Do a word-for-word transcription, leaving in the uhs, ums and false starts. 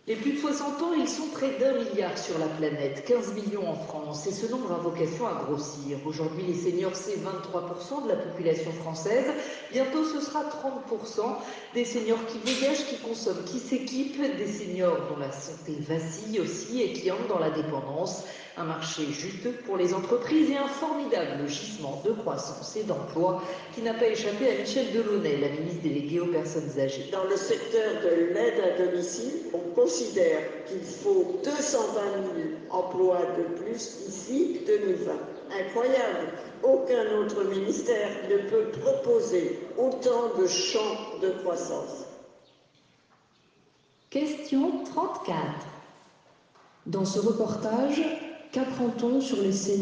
Les plus de soixante ans, ils sont près d'un milliard sur la planète, quinze millions en France, et ce nombre a vocation à grossir. Aujourd'hui, les seniors, c'est vingt-trois pour cent de la population française. Bientôt, ce sera trente pour cent des seniors qui voyagent, qui consomment, qui s'équipent, des seniors dont la santé vacille aussi et qui entrent dans la dépendance. Un marché juteux pour les entreprises et un formidable gisement de croissance et d'emploi qui n'a pas échappé à Michèle Delaunay, la ministre déléguée aux personnes âgées. Dans le secteur de l'aide à domicile, on considère qu'il faut deux cent vingt mille emplois de plus d'ici deux mille vingt. Incroyable! Aucun autre ministère ne peut proposer autant de champs de croissance. Question trente-quatre. Dans ce reportage, qu'apprend-on sur les seniors ?